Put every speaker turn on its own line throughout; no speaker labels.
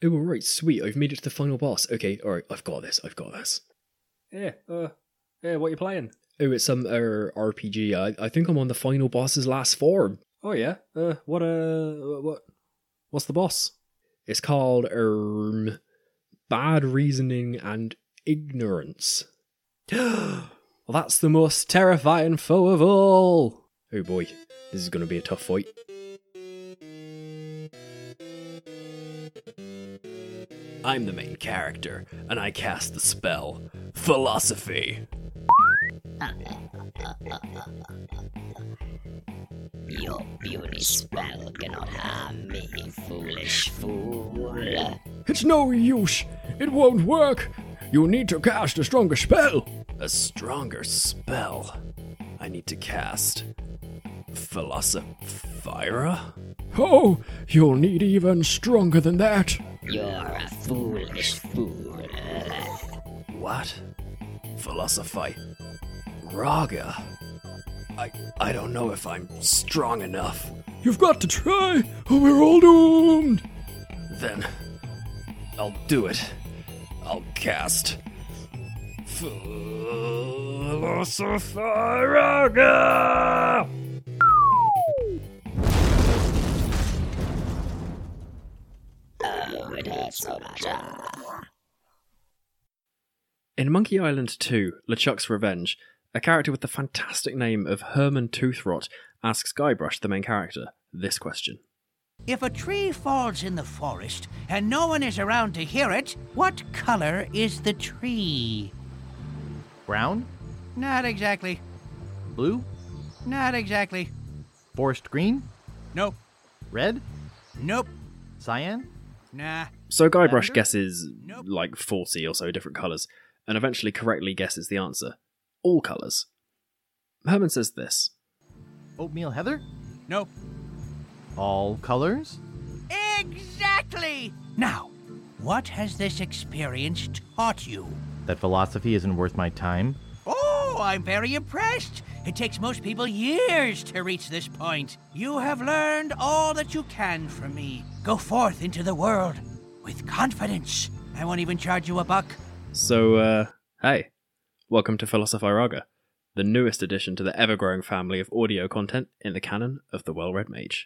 Oh, alright, sweet, I've made it to the final boss. Okay, alright, I've got this.
Yeah, what are you playing?
Oh, it's some RPG. I think I'm on the final boss's last form.
Oh yeah. What's the boss?
It's called Bad Reasoning and Ignorance.
Well, that's the most terrifying foe of all.
Oh boy, this is going to be a tough fight.
I'm the main character, and I cast the spell, Philosophy.
Your beauty spell cannot harm me, foolish fool.
It's no use. It won't work. You need to cast a stronger spell.
A stronger spell? I need to cast Philosophira?
Oh, you'll need even stronger than that.
You're a foolish fool.
What? Philosophy Raga? I don't know if I'm strong enough.
You've got to try, or we're all doomed.
Then I'll do it. I'll cast Philosophiraga!
Oh, it hurts so much.
In Monkey Island 2, LeChuck's Revenge, a character with the fantastic name of Herman Toothrot asks Guybrush, the main character, this question.
If a tree falls in the forest and no one is around to hear it, what color is the tree?
Brown?
Not exactly.
Blue?
Not exactly.
Forest green?
Nope.
Red?
Nope.
Cyan?
Nah.
So Guybrush
Lavender?
guesses
Nope.
like 40 or so different colours, and eventually correctly guesses the answer. All colours. Herman says this.
Oatmeal heather?
Nope.
All colors?
Exactly! Now, what has this experience taught you?
That philosophy isn't worth my time?
Oh, I'm very impressed. It takes most people years to reach this point. You have learned all that you can from me. Go forth into the world with confidence. I won't even charge you $1.
So, hey, welcome to Philosophiraga, the newest addition to the ever-growing family of audio content in the canon of the Well-Read Mage.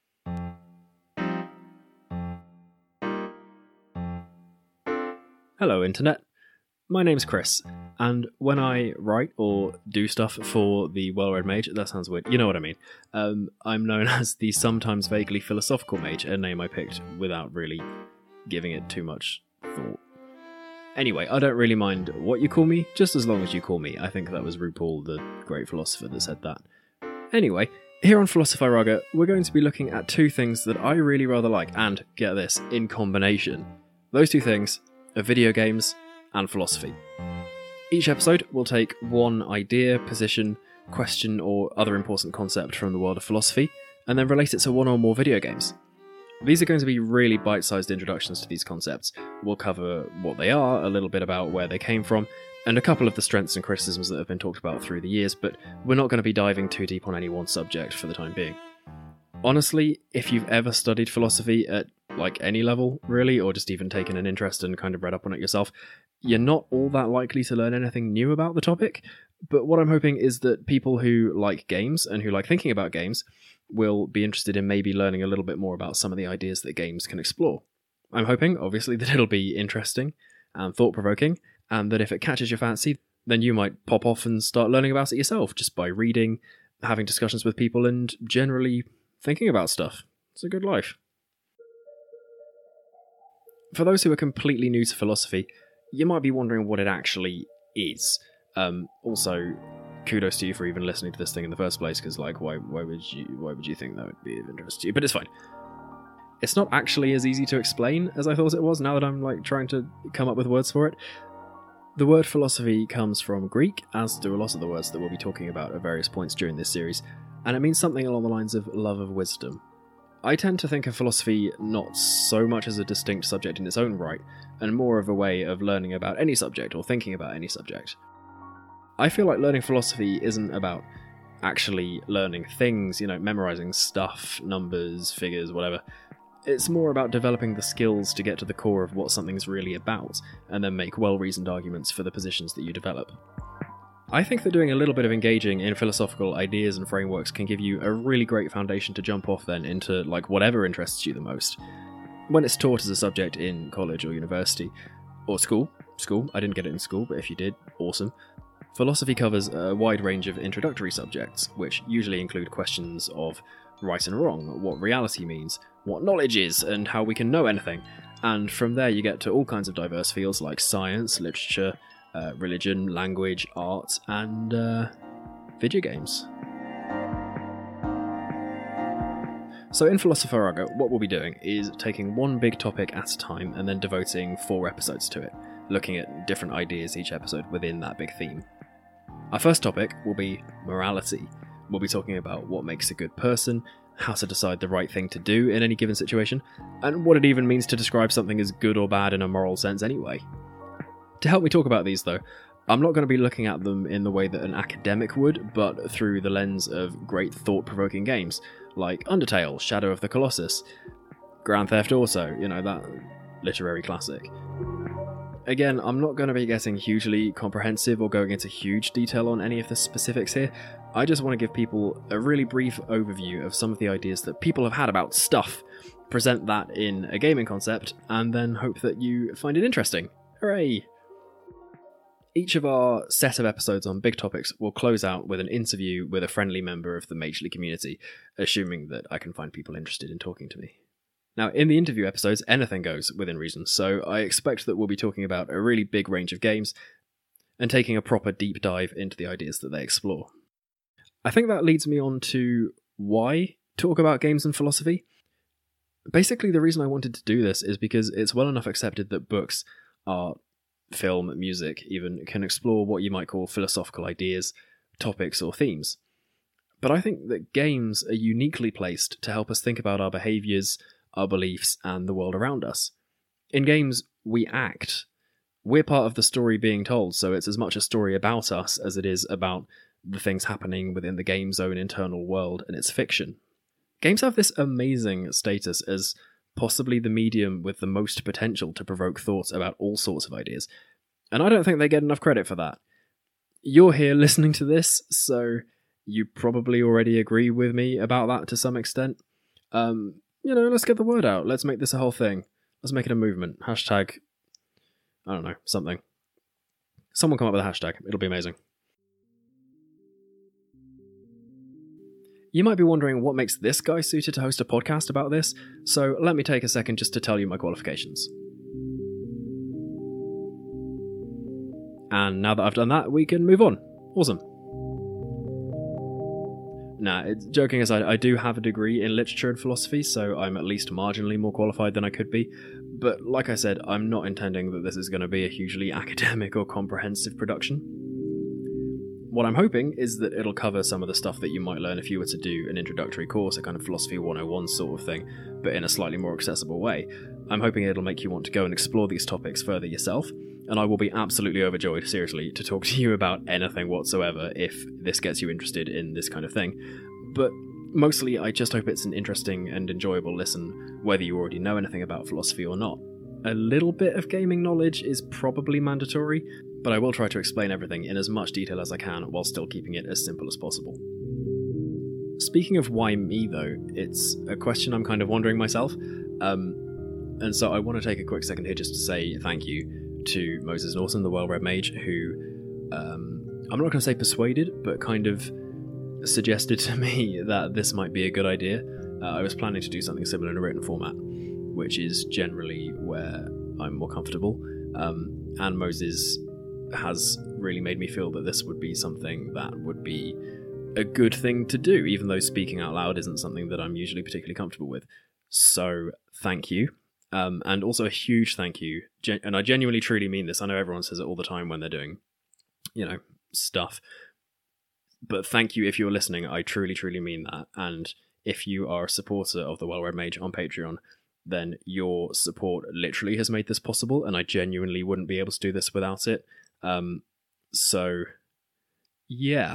Hello, Internet. My name's Chris, and when I write or do stuff for the Well-Read Mage, that sounds weird, you know what I mean, I'm known as the sometimes vaguely philosophical mage, a name I picked without really giving it too much thought. Anyway, I don't really mind what you call me, just as long as you call me. I think that was RuPaul, the great philosopher, that said that. Anyway, here on Philosophiraga, we're going to be looking at two things that I really rather like, and, get this, in combination. Those two things are video games and philosophy. Each episode will take one idea, position, question, or other important concept from the world of philosophy, and then relate it to one or more video games. These are going to be really bite-sized introductions to these concepts. We'll cover what they are, a little bit about where they came from, and a couple of the strengths and criticisms that have been talked about through the years, but we're not going to be diving too deep on any one subject for the time being. Honestly, if you've ever studied philosophy at any level, really, or just even taken an interest and kind of read up on it yourself, you're not all that likely to learn anything new about the topic, but what I'm hoping is that people who like games and who like thinking about games will be interested in maybe learning a little bit more about some of the ideas that games can explore. I'm hoping, obviously, that it'll be interesting and thought-provoking, and that if it catches your fancy, then you might pop off and start learning about it yourself, just by reading, having discussions with people, and generally thinking about stuff. It's a good life. For those who are completely new to philosophy, you might be wondering what it actually is. Also, kudos to you for even listening to this thing in the first place, because why would you think that would be of interest to you? But it's fine. It's not actually as easy to explain as I thought it was, now that I'm trying to come up with words for it. The word philosophy comes from Greek, as do a lot of the words that we'll be talking about at various points during this series, and it means something along the lines of love of wisdom. I tend to think of philosophy not so much as a distinct subject in its own right, and more of a way of learning about any subject or thinking about any subject. I feel like learning philosophy isn't about actually learning things, memorizing stuff, numbers, figures, whatever. It's more about developing the skills to get to the core of what something's really about, and then make well-reasoned arguments for the positions that you develop. I think that doing a little bit of engaging in philosophical ideas and frameworks can give you a really great foundation to jump off then into whatever interests you the most. When it's taught as a subject in college or university, or school, I didn't get it in school, but if you did, awesome. Philosophy covers a wide range of introductory subjects, which usually include questions of right and wrong, what reality means, what knowledge is, and how we can know anything. And from there you get to all kinds of diverse fields like science, literature, religion, language, art, and video games. So in Philosopher what we'll be doing is taking one big topic at a time and then devoting 4 episodes to it, looking at different ideas each episode within that big theme. Our first topic will be morality. We'll be talking about what makes a good person, how to decide the right thing to do in any given situation, and what it even means to describe something as good or bad in a moral sense anyway. To help me talk about these though, I'm not going to be looking at them in the way that an academic would, but through the lens of great thought-provoking games, like Undertale, Shadow of the Colossus, Grand Theft Auto, that literary classic. Again, I'm not going to be getting hugely comprehensive or going into huge detail on any of the specifics here. I just want to give people a really brief overview of some of the ideas that people have had about stuff, present that in a gaming concept, and then hope that you find it interesting. Hooray! Each of our set of episodes on big topics will close out with an interview with a friendly member of the Magely community, assuming that I can find people interested in talking to me. Now, in the interview episodes, anything goes within reason, so I expect that we'll be talking about a really big range of games and taking a proper deep dive into the ideas that they explore. I think that leads me on to why talk about games and philosophy. Basically, the reason I wanted to do this is because it's well enough accepted that books, art, film, music even, can explore what you might call philosophical ideas, topics, or themes. But I think that games are uniquely placed to help us think about our behaviours, our beliefs, and the world around us. In games, we act. We're part of the story being told, so it's as much a story about us as it is about the things happening within the game's own internal world and its fiction. Games have this amazing status as possibly the medium with the most potential to provoke thoughts about all sorts of ideas, and I don't think they get enough credit for that. You're here listening to this, so you probably already agree with me about that to some extent. Let's get the word out. Let's make this a whole thing. Let's make it a movement. Hashtag, I don't know, something. Someone come up with a hashtag. It'll be amazing. You might be wondering what makes this guy suited to host a podcast about this, so let me take a second just to tell you my qualifications. And now that I've done that, we can move on. Awesome. Nah, joking aside, I do have a degree in literature and philosophy, so I'm at least marginally more qualified than I could be. But like I said, I'm not intending that this is going to be a hugely academic or comprehensive production. What I'm hoping is that it'll cover some of the stuff that you might learn if you were to do an introductory course, a kind of Philosophy 101 sort of thing, but in a slightly more accessible way. I'm hoping it'll make you want to go and explore these topics further yourself, and I will be absolutely overjoyed, seriously, to talk to you about anything whatsoever if this gets you interested in this kind of thing. But mostly, I just hope it's an interesting and enjoyable listen, whether you already know anything about philosophy or not. A little bit of gaming knowledge is probably mandatory, but I will try to explain everything in as much detail as I can while still keeping it as simple as possible. Speaking of why me though, it's a question I'm kind of wondering myself, and so I want to take a quick second here just to say thank you to Moses Norton, the Well-Read Mage, who, I'm not going to say persuaded, but kind of suggested to me that this might be a good idea. I was planning to do something similar in a written format, which is generally where I'm more comfortable, and Moses has really made me feel that this would be something that would be a good thing to do, even though speaking out loud isn't something that I'm usually particularly comfortable with. So thank you. And also a huge thank you, and I genuinely truly mean this. I know everyone says it all the time when they're doing, stuff. But thank you if you're listening. I truly, truly mean that. And if you are a supporter of the Well-Read Mage on Patreon, then your support literally has made this possible, and I genuinely wouldn't be able to do this without it. So, yeah,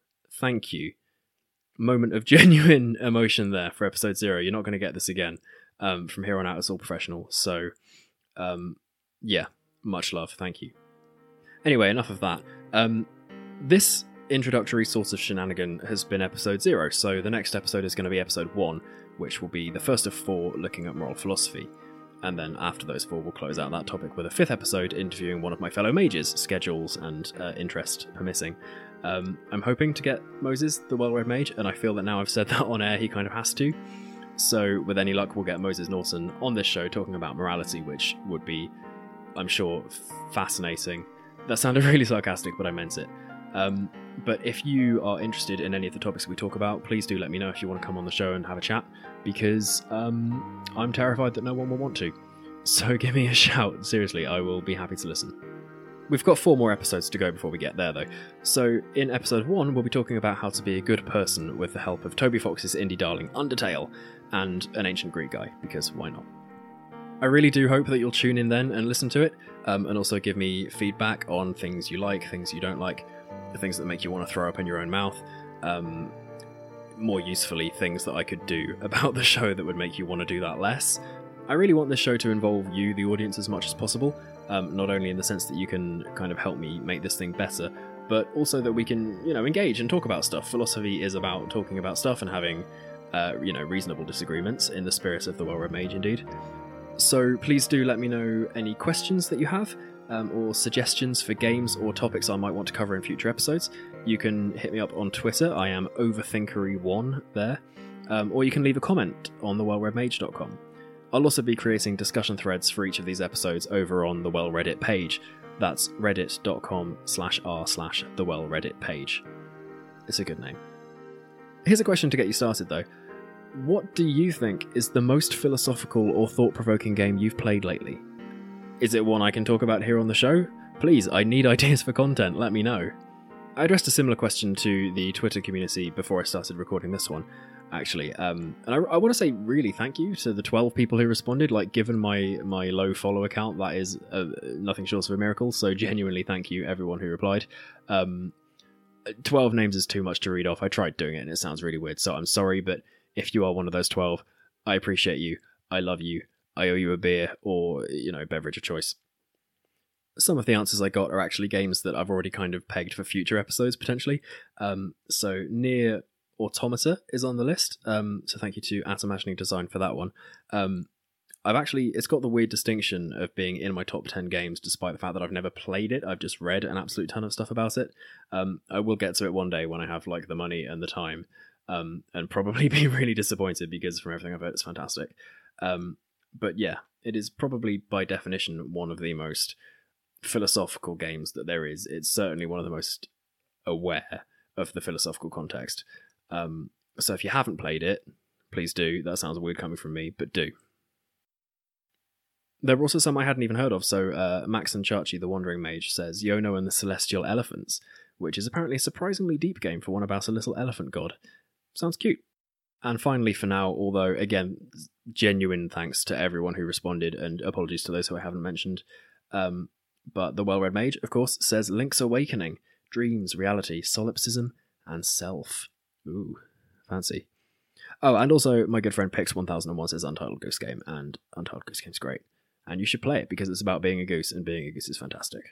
thank you. Moment of genuine emotion there for episode 0. You're not going to get this again. From here on out, it's all professional. So, yeah, much love. Thank you. Anyway, enough of that. This introductory sort of shenanigan has been episode 0, so the next episode is going to be episode 1, which will be the first of 4 looking at moral philosophy. And then after those 4, we'll close out that topic with a 5th episode interviewing one of my fellow mages, schedules and interest permitting. I'm hoping to get Moses, the well-read mage, and I feel that now I've said that on air, he kind of has to. So with any luck, we'll get Moses Norton on this show talking about morality, which would be, I'm sure, fascinating. That sounded really sarcastic, but I meant it. But if you are interested in any of the topics we talk about, please do let me know if you want to come on the show and have a chat, because I'm terrified that no one will want to. So give me a shout. Seriously, I will be happy to listen. We've got 4 more episodes to go before we get there, though. So in episode 1, we'll be talking about how to be a good person with the help of Toby Fox's indie darling Undertale and an ancient Greek guy, because why not? I really do hope that you'll tune in then and listen to it, and also give me feedback on things you like, things you don't like, things that make you want to throw up in your own mouth, more usefully, things that I could do about the show that would make you want to do that less. I really want this show to involve you, the audience, as much as possible, not only in the sense that you can kind of help me make this thing better, but also that we can, engage and talk about stuff. Philosophy is about talking about stuff and having, reasonable disagreements in the spirit of the well-read mage, indeed. So please do let me know any questions that you have, or suggestions for games or topics I might want to cover in future episodes. You can hit me up on Twitter, I am overthinkery1 there, or you can leave a comment on thewellreadmage.com. I'll also be creating discussion threads for each of these episodes over on the Well Reddit page. That's reddit.com/r/thewellreddit-page. It's a good name. Here's a question to get you started, though. What do you think is the most philosophical or thought-provoking game you've played lately? Is it one I can talk about here on the show? Please, I need ideas for content, let me know. I addressed a similar question to the Twitter community before I started recording this one, actually. And I want to say really thank you to the 12 people who responded. Like, given my low follow count, that is nothing short of a miracle, so genuinely thank you everyone who replied. 12 names is too much to read off. I tried doing it and it sounds really weird, so I'm sorry, but if you are one of those 12, I appreciate you, I love you, I owe you a beer or, beverage of choice. Some of the answers I got are actually games that I've already kind of pegged for future episodes, potentially. So Nier Automata is on the list, so thank you to At Imagining Design for that one. It's got the weird distinction of being in my top 10 games, despite the fact that I've never played it. I've just read an absolute ton of stuff about it. I will get to it one day when I have the money and the time, and probably be really disappointed because from everything I've heard, it's fantastic. But yeah, it is probably by definition one of the most philosophical games that there is. It's certainly one of the most aware of the philosophical context. So if you haven't played it, please do. That sounds weird coming from me, but do. There were also some I hadn't even heard of, so Max and Chachi, the Wandering Mage, says Yono and the Celestial Elephants, which is apparently a surprisingly deep game for one about a little elephant god. Sounds cute. And finally, for now, although, again, genuine thanks to everyone who responded, and apologies to those who I haven't mentioned, but the Well-Read Mage, of course, says Link's Awakening, Dreams, Reality, Solipsism, and Self. Ooh, fancy. Oh, and also, my good friend Pix1001 says Untitled Goose Game, and Untitled Goose Game's great. And you should play it, because it's about being a goose, and being a goose is fantastic.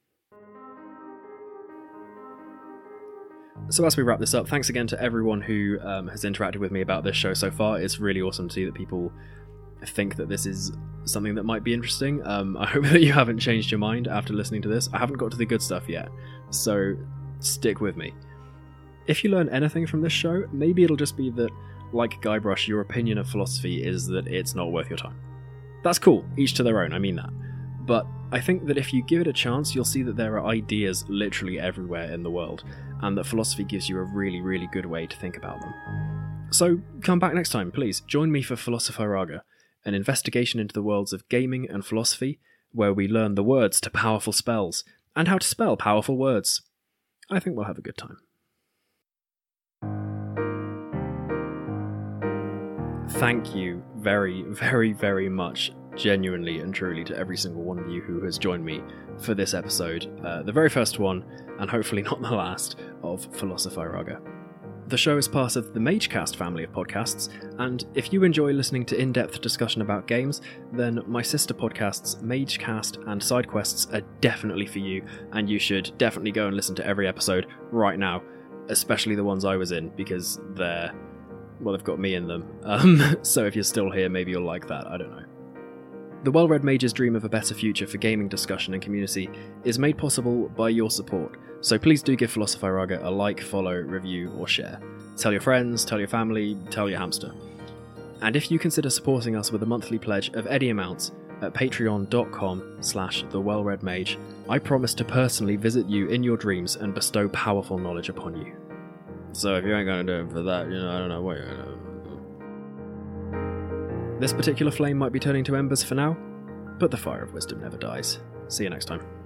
So as we wrap this up, thanks again to everyone who has interacted with me about this show so far. It's really awesome to see that people think that this is something that might be interesting. I hope that you haven't changed your mind after listening to this. I haven't got to the good stuff yet, so stick with me. If you learn anything from this show, maybe it'll just be that, like Guybrush, your opinion of philosophy is that it's not worth your time. That's cool, each to their own, I mean that. But I think that if you give it a chance, you'll see that there are ideas literally everywhere in the world, and that philosophy gives you a really, really good way to think about them. So come back next time, please. Join me for Philosophoraga, an investigation into the worlds of gaming and philosophy, where we learn the words to powerful spells, and how to spell powerful words. I think we'll have a good time. Thank you very, very, very much, genuinely and truly, to every single one of you who has joined me for this episode, the very first one, and hopefully not the last, of Philosophoraga. The show is part of the MageCast family of podcasts, and if you enjoy listening to in-depth discussion about games, then my sister podcasts MageCast and SideQuests are definitely for you, and you should definitely go and listen to every episode right now, especially the ones I was in, because they've got me in them. So if you're still here, maybe you'll like that, I don't know. The Well-Read Mage's dream of a better future for gaming discussion and community is made possible by your support, so please do give Philosophy-Raga a like, follow, review, or share. Tell your friends, tell your family, tell your hamster. And if you consider supporting us with a monthly pledge of any amount at patreon.com/thewellreadmage, I promise to personally visit you in your dreams and bestow powerful knowledge upon you. So if you ain't gonna do it for that, I don't know what you're gonna do. This particular flame might be turning to embers for now, but the fire of wisdom never dies. See you next time.